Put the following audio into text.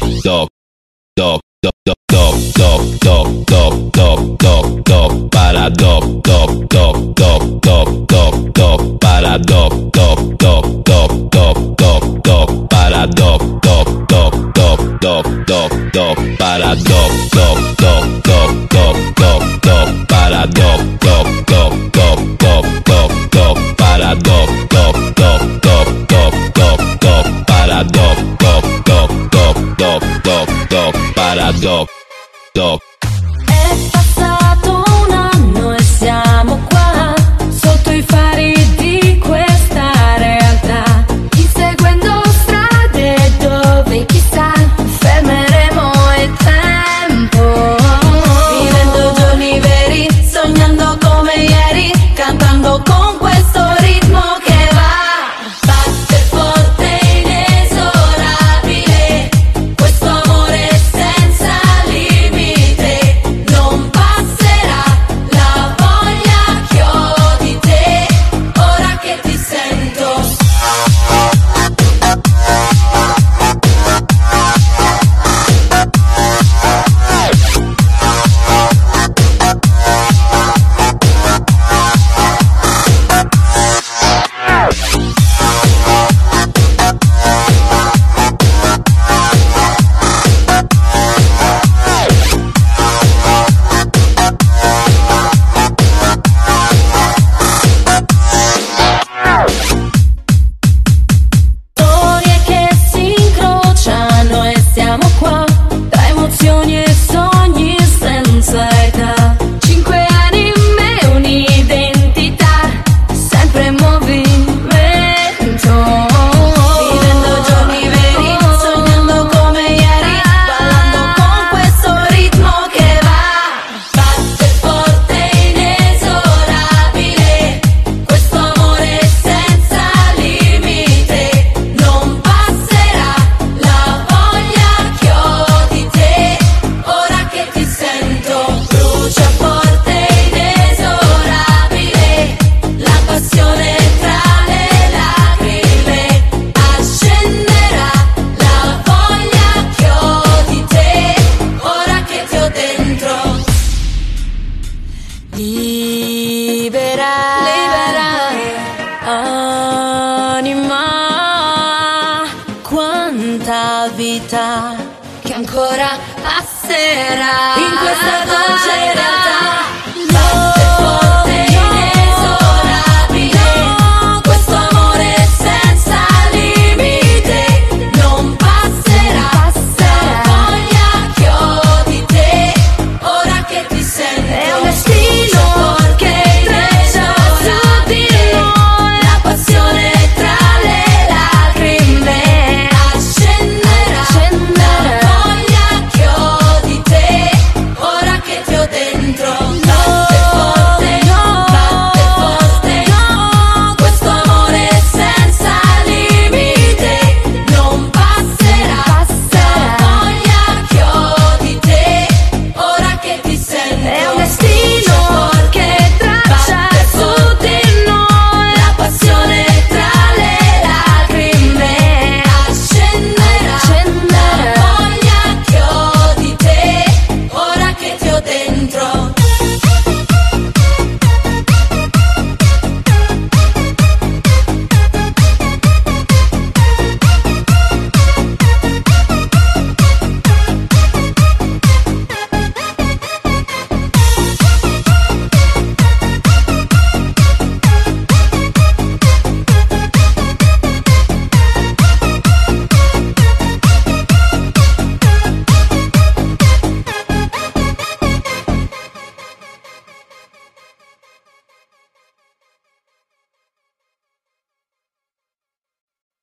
È passato un anno e siamo qua, sotto i fari di questa realtà, inseguendo strade dove chissà fermeremo il tempo, vivendo giorni veri, sognando come ieri, cantando con questo ritmo che va, batte forte inesorabile, questo amore senza limite, non passerà la voglia che ho di te, ora che ti sento. Storie che si incrociano e siamo qua, tra emozioni e sogni senza età, 5 anime e un'identità, sempre in movimento, vivendo giorni veri, sognando come ieri, ballando con questo ritmo che va, batte forte inesorabile, questo amore senza limite, non passerà la voglia che ho di te, ora che ti sento, brucia forte inesorabile, la passione tra le lacrime, ascenderà la voglia che ho di te, ora che ti ho dentro. Libera, anima, quanta vita che ancora passerà in questa dolce realtà.